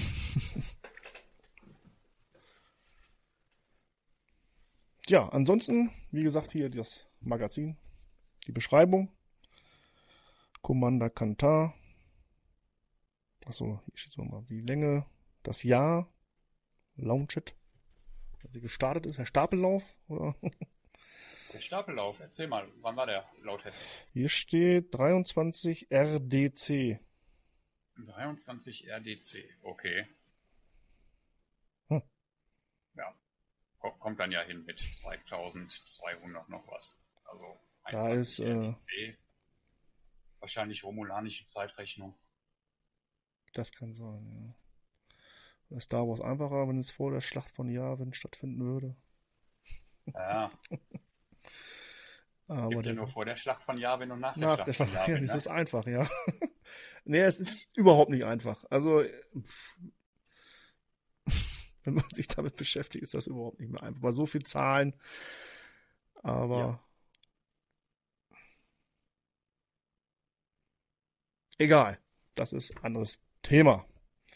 Ja, ansonsten, wie gesagt, hier das Magazin, die Beschreibung. Commander Kantar. Achso, hier steht nochmal die Länge, das Jahr, Launchet, als sie gestartet ist, der Stapellauf, oder? Der Stapellauf, erzähl mal, wann war der laut Heft? Hier steht 23 RDC. 23 RDC, okay. Hm. Ja, kommt dann ja hin mit 2200 noch was. Also Da ist 21 RDC, wahrscheinlich romulanische Zeitrechnung. Das kann sein, ja. Star Wars einfacher, wenn es vor der Schlacht von Yavin stattfinden würde. Ja, Aber gibt ja nur vor der Schlacht von Yavin und nach nach der der Schlacht Schlacht von von Yavin. Yavin Ne? ist es einfach, ja. Nee, es ist überhaupt nicht einfach. Also, wenn man sich damit beschäftigt, ist das überhaupt nicht mehr einfach. Bei so viel Zahlen. Aber egal. Das ist ein anderes Thema.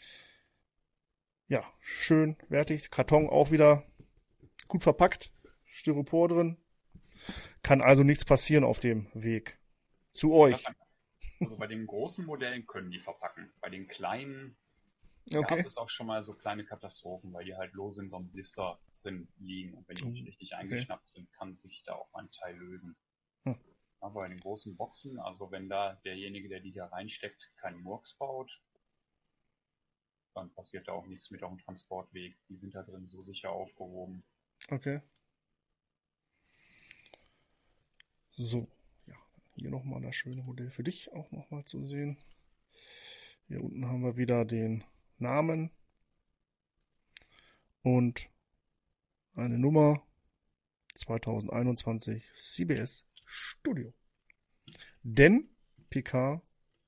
Ja, schön, wertig. Karton auch wieder gut verpackt. Styropor drin. Kann also nichts passieren auf dem Weg zu euch. Also bei den großen Modellen können die verpacken. Bei den kleinen Okay. gab es auch schon mal so kleine Katastrophen, weil die halt lose in so einem Blister drin liegen. Und wenn die nicht richtig eingeschnappt sind, kann sich da auch mal ein Teil lösen. Aber bei den großen Boxen, also wenn da derjenige, der die da reinsteckt, keinen Murks baut, dann passiert da auch nichts mit auf dem Transportweg. Die sind da drin so sicher aufgehoben. Okay. So, ja, hier nochmal das schöne Modell für dich auch nochmal zu sehen. Hier unten haben wir wieder den Namen und eine Nummer 2021 CBS Studio. Denn Picard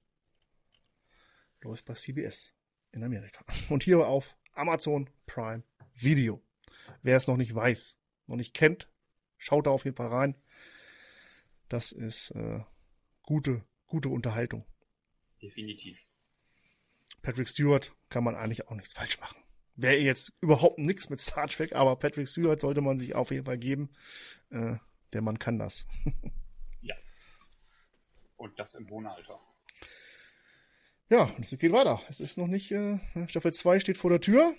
läuft bei CBS in Amerika. Und hier auf Amazon Prime Video. Wer es noch nicht weiß, noch nicht kennt, schaut da auf jeden Fall rein. Das ist gute Unterhaltung. Definitiv. Patrick Stewart kann man eigentlich auch nichts falsch machen. Wäre jetzt überhaupt nichts mit Star Trek, aber Patrick Stewart sollte man sich auf jeden Fall geben. Der Mann kann das. Ja. Und das im hohen Alter. Ja, und es geht weiter. Es ist noch nicht, Staffel 2 steht vor der Tür.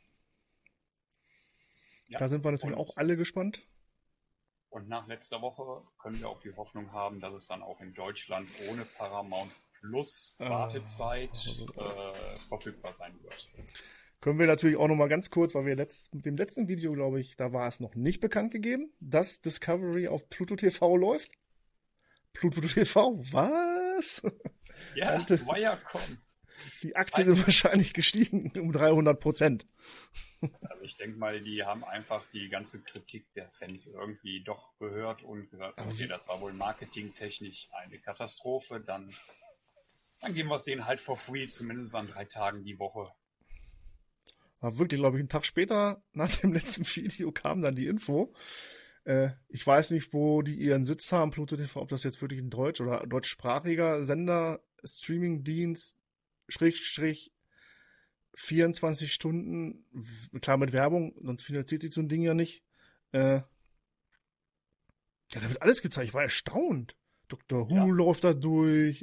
Ja. Da sind wir natürlich auch alle gespannt. Und nach letzter Woche können wir auch die Hoffnung haben, dass es dann auch in Deutschland ohne Paramount Plus Wartezeit verfügbar sein wird. Können wir natürlich auch noch mal ganz kurz, weil wir mit dem letzten Video, glaube ich, da war es noch nicht bekannt gegeben, dass Discovery auf Pluto TV läuft. Pluto TV, was? Ja, Wirecom. Die Aktien sind wahrscheinlich gestiegen um 300%. Also ich denke mal, die haben einfach die ganze Kritik der Fans irgendwie doch gehört und gesagt, okay, das war wohl marketingtechnisch eine Katastrophe, dann geben wir es denen halt for free, zumindest an 3 Tagen die Woche. War wirklich, glaube ich, einen Tag später nach dem letzten Video kam dann die Info. Ich weiß nicht, wo die ihren Sitz haben, Pluto TV, ob das jetzt wirklich ein deutsch- oder deutschsprachiger Sender, Streamingdienst, Schrägstrich 24 Stunden, klar mit Werbung, sonst finanziert sich so ein Ding ja nicht. Ja, da wird alles gezeigt, ich war erstaunt. Dr. Who läuft da durch,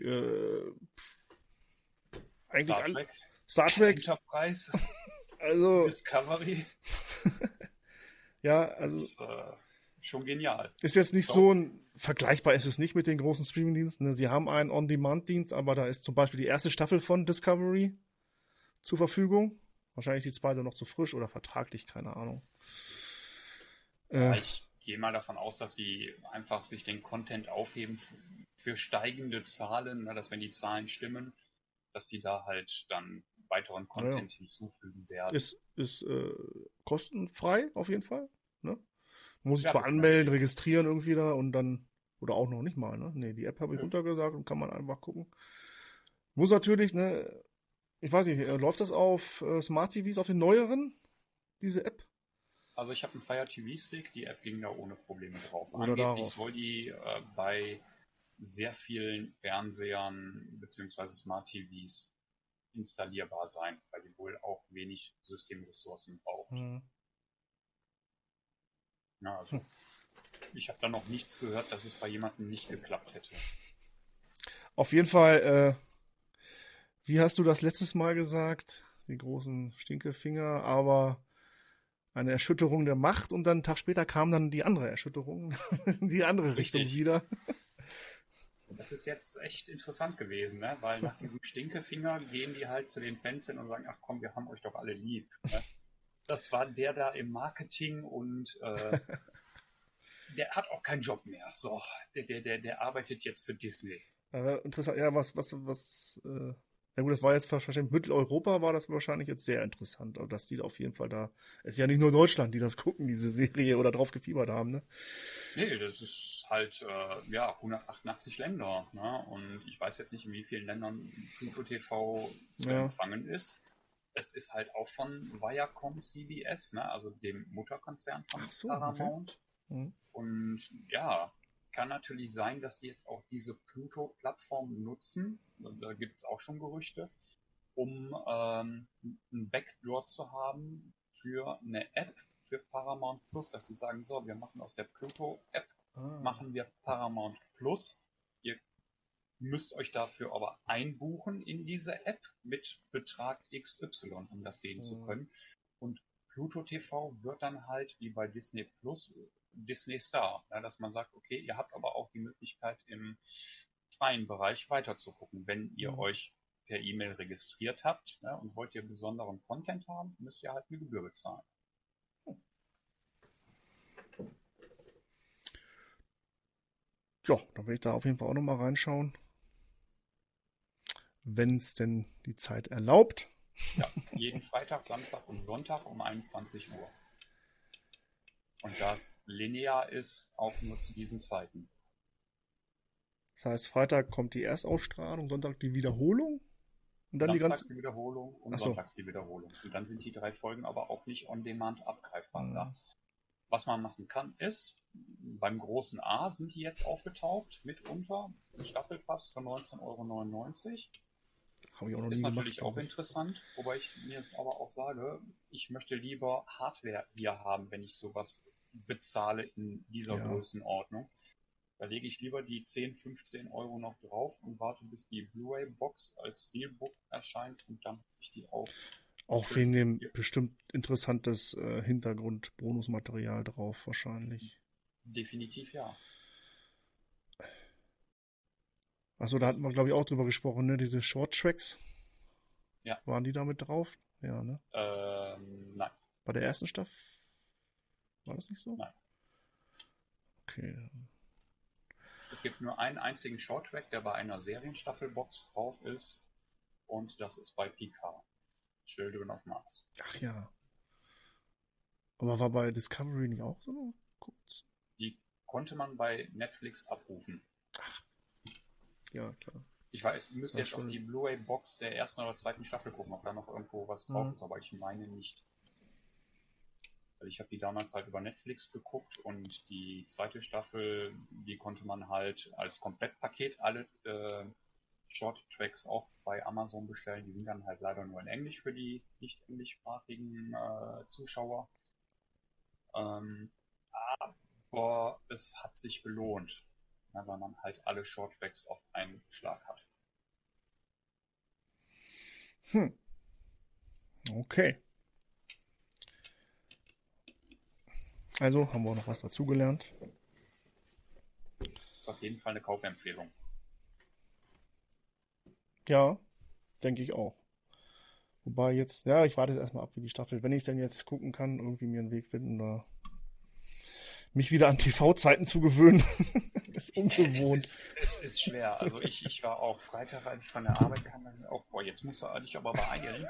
eigentlich Star Trek. Enterprise, also Discovery. Ja, also das ist schon genial. Ist jetzt nicht so vergleichbar ist es nicht mit den großen Streamingdiensten. Ne? Sie haben einen On-Demand-Dienst, aber da ist zum Beispiel die erste Staffel von Discovery zur Verfügung. Wahrscheinlich die zweite noch zu frisch oder vertraglich, keine Ahnung. Ich gehe mal davon aus, dass die einfach sich den Content aufheben für steigende Zahlen, ne, dass wenn die Zahlen stimmen, dass die da halt dann weiteren Content hinzufügen werden. Ist kostenfrei auf jeden Fall. Ne? Man muss sich zwar anmelden, registrieren irgendwie da und dann, oder auch noch nicht mal, ne? Ne, die App habe ich runtergesagt und kann man einfach gucken. Muss natürlich, ne, ich weiß nicht, läuft das auf Smart TVs, auf den neueren, diese App? Also ich habe einen Fire TV Stick, die App ging da ohne Probleme drauf. Oder angeblich darauf. Soll die bei sehr vielen Fernsehern bzw. Smart TVs installierbar sein, weil die wohl auch wenig Systemressourcen braucht. Ja, also ich habe da noch nichts gehört, dass es bei jemandem nicht geklappt hätte. Auf jeden Fall Wie hast du das letztes Mal gesagt? Die großen Stinkefinger, aber eine Erschütterung der Macht und dann einen Tag später kam dann die andere Erschütterung, in die andere Richtung wieder. Das ist jetzt echt interessant gewesen, ne? Weil nach diesem Stinkefinger gehen die halt zu den Fans hin und sagen, ach komm, wir haben euch doch alle lieb. Ne? Das war der da im Marketing und der hat auch keinen Job mehr. So, der arbeitet jetzt für Disney. Interessant, ja, ja gut, das war jetzt wahrscheinlich Mitteleuropa, war das wahrscheinlich jetzt sehr interessant. Aber das sieht auf jeden Fall da. Es ist ja nicht nur Deutschland, die das gucken, diese Serie oder drauf gefiebert haben, ne? Nee, das ist halt, 188 Länder, ne? Und ich weiß jetzt nicht, in wie vielen Ländern Pluto TV zu empfangen ist. Es ist halt auch von Viacom CBS, ne? Also dem Mutterkonzern von Paramount. Okay. Und ja, kann natürlich sein, dass die jetzt auch diese Pluto-Plattform nutzen, da gibt es auch schon Gerüchte, um ein Backdoor zu haben für eine App für Paramount Plus, dass sie sagen, so, wir machen aus der Pluto-App, machen wir Paramount Plus. Ihr müsst euch dafür aber einbuchen in diese App mit Betrag XY, um das sehen zu können. Und Pluto TV wird dann halt wie bei Disney Plus Disney Star, ja, dass man sagt, okay, ihr habt aber auch die Möglichkeit im freien Bereich weiterzugucken. Wenn ihr euch per E-Mail registriert habt, ja, und wollt ihr besonderen Content haben, müsst ihr halt eine Gebühr bezahlen. Ja, dann will ich da auf jeden Fall auch nochmal reinschauen. Wenn es denn die Zeit erlaubt. Ja, jeden Freitag, Samstag und Sonntag um 21 Uhr. Und das linear ist, auch nur zu diesen Zeiten. Das heißt, Freitag kommt die Erstausstrahlung, Sonntag die Wiederholung? Und dann Samstags die Wiederholung und Sonntags die Wiederholung. Und dann sind die 3 Folgen aber auch nicht on demand abgreifbar. Ja. Was man machen kann, ist, beim großen A sind die jetzt aufgetaucht, mitunter, Staffelpass für 19,99 €. Habe ich auch noch nie ist gemacht, natürlich auch interessant, wobei ich mir jetzt aber auch sage, ich möchte lieber Hardware hier haben, wenn ich sowas bezahle in dieser Größenordnung. Da lege ich lieber die 10, 15 € noch drauf und warte, bis die Blu-ray-Box als Steelbook erscheint und dann habe ich die auch. Auch wegen dem bestimmt interessantes Hintergrund-Bonusmaterial drauf wahrscheinlich. Definitiv ja. Achso, da hatten wir, glaube ich, auch drüber gesprochen, ne? Diese Short-Tracks. Ja. Waren die damit drauf? Ja, ne? Nein. Bei der ersten Staffel? War das nicht so? Nein. Okay. Es gibt nur einen einzigen Short-Track, der bei einer Serienstaffelbox drauf ist. Und das ist bei Picard. Children of Mars. Ach ja. Aber war bei Discovery nicht auch so? Kurz? Die konnte man bei Netflix abrufen. Ach. Ja, klar. Ich weiß, ihr müsst jetzt auf die Blu-ray-Box der ersten oder zweiten Staffel gucken, ob da noch irgendwo was drauf ist, aber ich meine nicht. Weil ich habe die damals halt über Netflix geguckt und die zweite Staffel, die konnte man halt als Komplettpaket alle Short-Tracks auch bei Amazon bestellen. Die sind dann halt leider nur in Englisch für die nicht englischsprachigen Zuschauer. Aber es hat sich gelohnt, weil man halt alle Short-Tracks auf einen Schlag hat. Okay. Also haben wir noch was dazugelernt. Ist auf jeden Fall eine Kaufempfehlung. Ja, denke ich auch. Wobei jetzt, ja, ich warte jetzt erstmal ab, wie die Staffel, wenn ich denn jetzt gucken kann, irgendwie mir einen Weg finden, da mich wieder an TV-Zeiten zu gewöhnen. Ist ungewohnt. Es ist schwer. Also ich war auch Freitag, als ich von der Arbeit kam, dann auch, boah, jetzt muss er dich aber beeilen.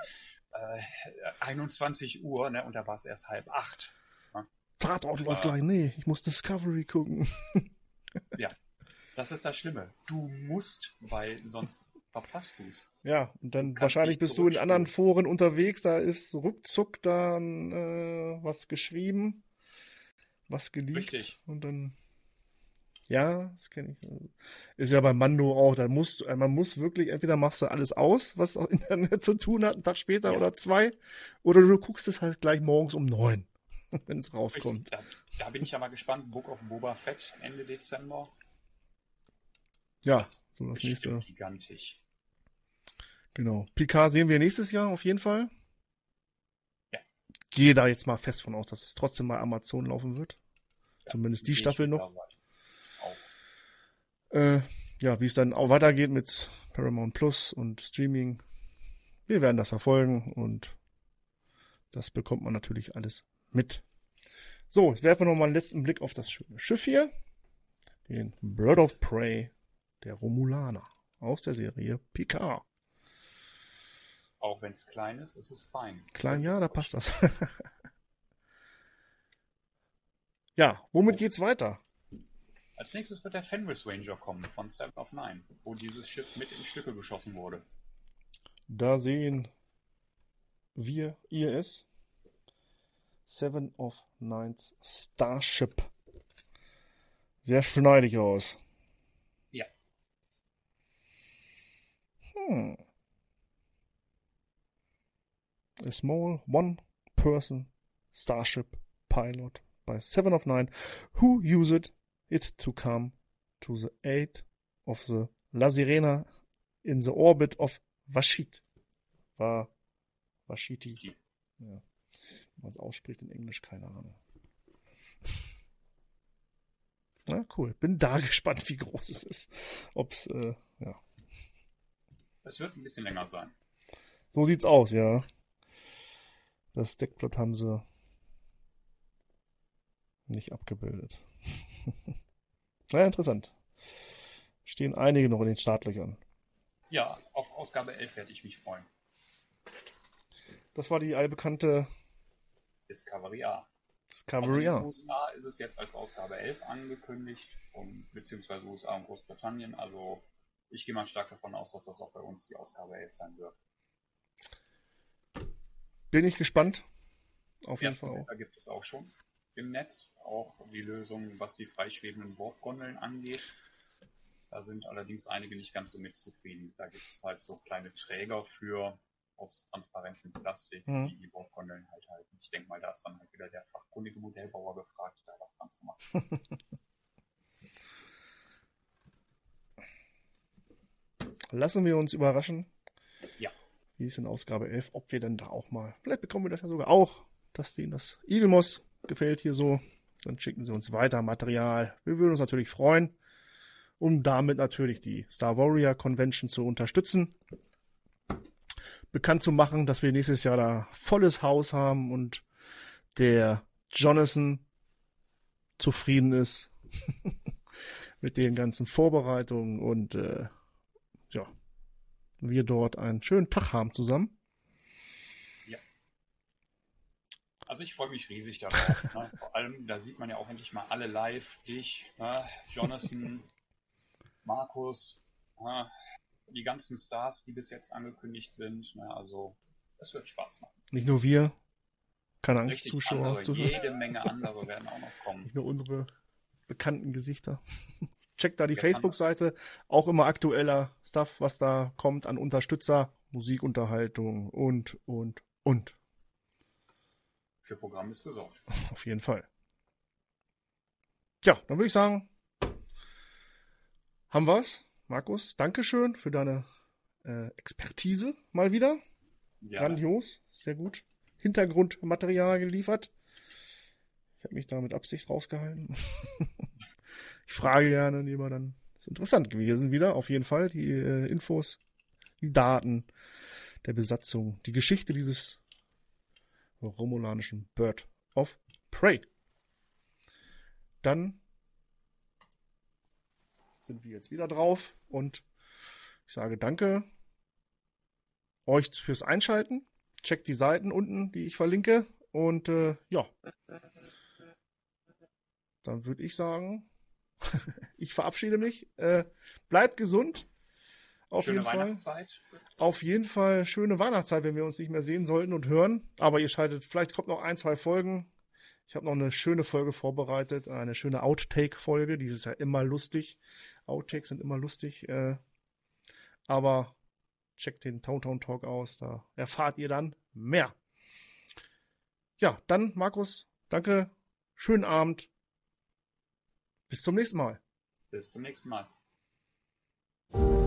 21 Uhr, ne, und da war es erst 7:30. Ne? Tatort läuft gleich, nee, ich muss Discovery gucken. Ja, das ist das Schlimme. Du musst, weil sonst verpasst du es. Ja, und dann wahrscheinlich bist du in anderen Foren unterwegs, da ist ruckzuck dann was geschrieben, was geleakt. Richtig. Und dann, ja, das kenne ich. Ist ja bei Mando auch, da man muss wirklich, entweder machst du alles aus, was auch Internet zu tun hat, einen Tag später oder 2, oder du guckst es halt gleich morgens um 9, wenn es rauskommt. Da bin ich ja mal gespannt. Book of Boba Fett Ende Dezember. Ja, so das nächste. Gigantisch. Genau. Picard sehen wir nächstes Jahr auf jeden Fall. Ja. Gehe da jetzt mal fest von aus, dass es trotzdem bei Amazon laufen wird. Ja, zumindest die Staffel noch. Ja, wie es dann auch weitergeht mit Paramount Plus und Streaming. Wir werden das verfolgen und das bekommt man natürlich alles mit. So, jetzt werfen wir nochmal einen letzten Blick auf das schöne Schiff hier. Den Bird of Prey der Romulaner aus der Serie Picard. Auch wenn es klein ist es fein. Klein, ja, da passt das. Ja, womit geht's weiter? Als nächstes wird der Fenris Ranger kommen von Seven of Nine, wo dieses Schiff mit in Stücke geschossen wurde. Da sehen ihr es. Seven of Nines Starship. Sehr schneidig aus. Ja. A small one-person starship pilot by Seven of Nine who used it to come to the aid of the La Sirena in the orbit of Vashit. Vashiti. Ja. Wie man es ausspricht in Englisch, keine Ahnung. Na, cool. Bin da gespannt, wie groß es ist. Ob's, ja. Es wird ein bisschen länger sein. So sieht's aus, ja. Das Deckblatt haben sie nicht abgebildet. Ja, interessant. Stehen einige noch in den Startlöchern. Ja, auf Ausgabe 11 werde ich mich freuen. Das war die allbekannte Discovery A. Discovery A. In den USA ist es jetzt als Ausgabe 11 angekündigt, beziehungsweise USA und Großbritannien. Also ich gehe mal stark davon aus, dass das auch bei uns die Ausgabe 11 sein wird. Bin ich gespannt. Auf jeden Fall auch. Da gibt es auch schon im Netz, auch die Lösung, was die freischwebenden Warp-Gondeln angeht. Da sind allerdings einige nicht ganz so mit zufrieden. Da gibt es halt so kleine Träger für aus transparentem Plastik, die Warp-Gondeln halt halten. Ich denke mal, da ist dann halt wieder der fachkundige Modellbauer gefragt, da was dran zu machen. Lassen wir uns überraschen. Ja. Wie ist in Ausgabe 11, ob wir denn da auch mal, vielleicht bekommen wir das ja sogar auch, dass denen das Eaglemoss gefällt hier so. Dann schicken sie uns weiter Material. Wir würden uns natürlich freuen, um damit natürlich die Star Warrior Convention zu unterstützen. Bekannt zu machen, dass wir nächstes Jahr da volles Haus haben und der Jonathan zufrieden ist mit den ganzen Vorbereitungen und ja, wir dort einen schönen Tag haben zusammen. Ja. Also ich freue mich riesig darauf. Ne? Vor allem, da sieht man ja auch endlich mal alle live. Dich, ne? Jonathan, Markus, ne? Die ganzen Stars, die bis jetzt angekündigt sind. Ne? Also es wird Spaß machen. Nicht nur wir, keine Angst, Richtig Zuschauer. Andere, jede Menge andere werden auch noch kommen. Nicht nur unsere bekannten Gesichter. Checkt da die Facebook-Seite, auch immer aktueller Stuff, was da kommt an Unterstützer, Musikunterhaltung und. Für Programm ist gesorgt. Auf jeden Fall. Ja, dann würde ich sagen, haben wir's. Markus, Dankeschön für deine Expertise mal wieder. Ja. Grandios, sehr gut. Hintergrundmaterial geliefert. Ich habe mich da mit Absicht rausgehalten. Ich frage gerne lieber dann. Das ist interessant gewesen wieder, auf jeden Fall. Die Infos, die Daten der Besatzung, die Geschichte dieses romulanischen Bird of Prey. Dann sind wir jetzt wieder drauf und ich sage danke euch fürs Einschalten. Checkt die Seiten unten, die ich verlinke und ja. Dann würde ich sagen, ich verabschiede mich. Bleibt gesund. Schöne Weihnachtszeit. Auf jeden Fall schöne Weihnachtszeit, wenn wir uns nicht mehr sehen sollten und hören. Aber ihr schaltet, vielleicht kommt noch 1, 2 Folgen. Ich habe noch eine schöne Folge vorbereitet, eine schöne Outtake-Folge. Die ist ja immer lustig. Outtakes sind immer lustig. Aber checkt den Town Talk aus, da erfahrt ihr dann mehr. Ja, dann Markus, danke. Schönen Abend. Bis zum nächsten Mal. Bis zum nächsten Mal.